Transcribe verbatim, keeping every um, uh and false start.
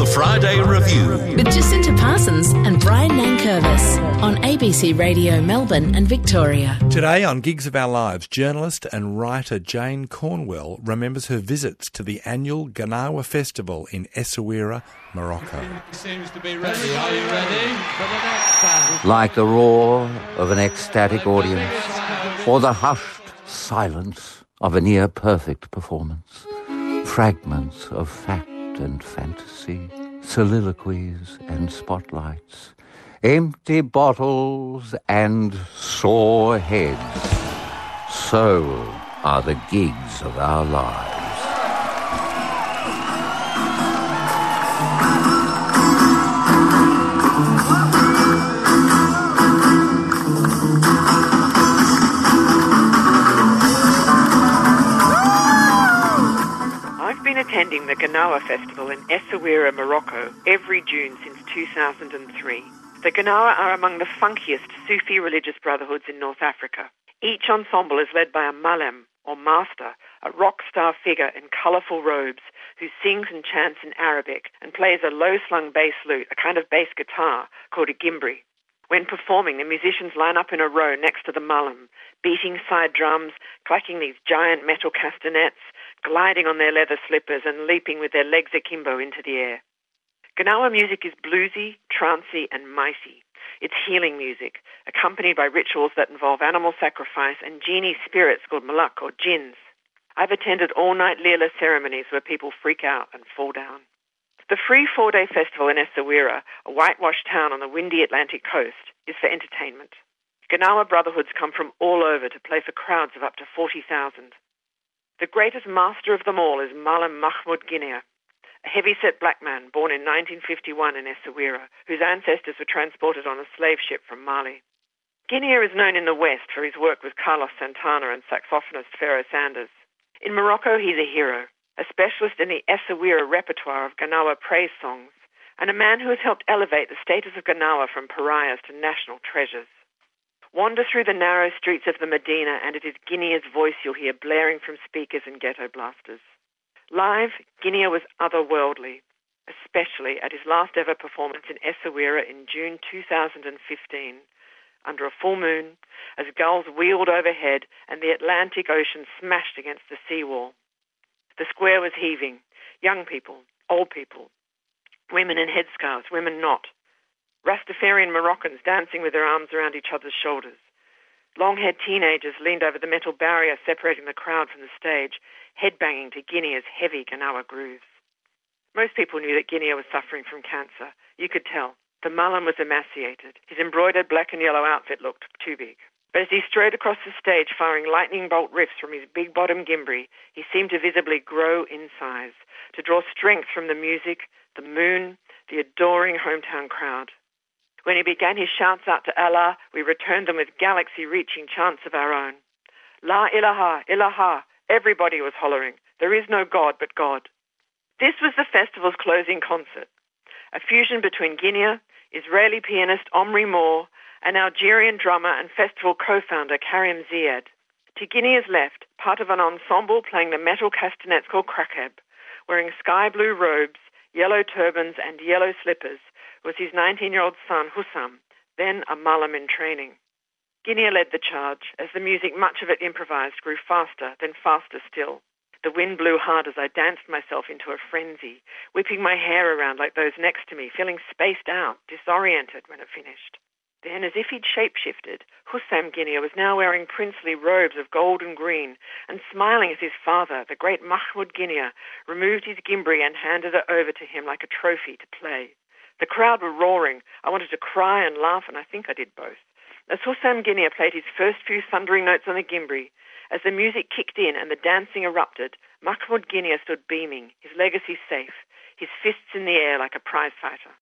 Friday Review with Jacinta Parsons and Brian Nankervis on A B C Radio Melbourne and Victoria. Today on Gigs of Our Lives, journalist and writer Jane Cornwell remembers her visits to the annual Gnawa Festival in Essaouira, Morocco. Seems to be ready. Are you ready for the next band? Like the roar of an ecstatic audience or the hushed silence of a near-perfect performance, fragments of fact and fantasy, soliloquies and spotlights, empty bottles and sore heads. So are the gigs of our lives. I've been attending the Gnawa Festival in Essaouira, Morocco, every June since two thousand three. The Gnawa are among the funkiest Sufi religious brotherhoods in North Africa. Each ensemble is led by a malem, or master, a rock star figure in colourful robes who sings and chants in Arabic and plays a low-slung bass lute, a kind of bass guitar called a gimbri. When performing, the musicians line up in a row next to the malem, beating side drums, clacking these giant metal castanets, gliding on their leather slippers and leaping with their legs akimbo into the air. Gnawa music is bluesy, trancey and mighty. It's healing music, accompanied by rituals that involve animal sacrifice and genie spirits called malak or jinns. I've attended all-night Leela ceremonies where people freak out and fall down. The free four-day festival in Essaouira, a whitewashed town on the windy Atlantic coast, is for entertainment. Gnawa brotherhoods come from all over to play for crowds of up to forty thousand. The greatest master of them all is Malem Mahmoud Guinea, a heavy-set black man born in nineteen fifty-one in Essaouira, whose ancestors were transported on a slave ship from Mali. Guinea is known in the West for his work with Carlos Santana and saxophonist Pharoah Sanders. In Morocco, he's a hero, a specialist in the Essaouira repertoire of Gnawa praise songs, and a man who has helped elevate the status of Gnawa from pariahs to national treasures. Wander through the narrow streets of the Medina and it is Guinea's voice you'll hear blaring from speakers and ghetto blasters. Live, Guinea was otherworldly, especially at his last ever performance in Essaouira in June two thousand fifteen, under a full moon, as gulls wheeled overhead and the Atlantic Ocean smashed against the seawall. The square was heaving, young people, old people, women in headscarves, women not. Rastafarian Moroccans dancing with their arms around each other's shoulders. Long-haired teenagers leaned over the metal barrier separating the crowd from the stage, headbanging to Guinea's heavy Gnawa grooves. Most people knew that Guinea was suffering from cancer. You could tell. The malem was emaciated. His embroidered black and yellow outfit looked too big. But as he strode across the stage firing lightning bolt riffs from his big-bottom gimbri, he seemed to visibly grow in size, to draw strength from the music, the moon, the adoring hometown crowd. When he began his shouts out to Allah, we returned them with galaxy-reaching chants of our own. La ilaha, ilaha, everybody was hollering. There is no God but God. This was the festival's closing concert, a fusion between Guinea, Israeli pianist Omri Moore, and Algerian drummer and festival co-founder Karim Ziad. To Guinea's left, part of an ensemble playing the metal castanets called krakeb, wearing sky-blue robes, yellow turbans and yellow slippers, was his nineteen-year-old son, Hussam, then a malem in training. Guinea led the charge, as the music, much of it improvised, grew faster, then faster still. The wind blew hard as I danced myself into a frenzy, whipping my hair around like those next to me, feeling spaced out, disoriented when it finished. Then, as if he'd shape-shifted, Hussam Guinea was now wearing princely robes of gold and green and smiling as his father, the great Mahmoud Guinea, removed his gimbri and handed it over to him like a trophy to play. The crowd were roaring. I wanted to cry and laugh, and I think I did both. As Hussam Guinea played his first few thundering notes on the gimbri, as the music kicked in and the dancing erupted, Mahmoud Guinea stood beaming, his legacy safe, his fists in the air like a prize fighter.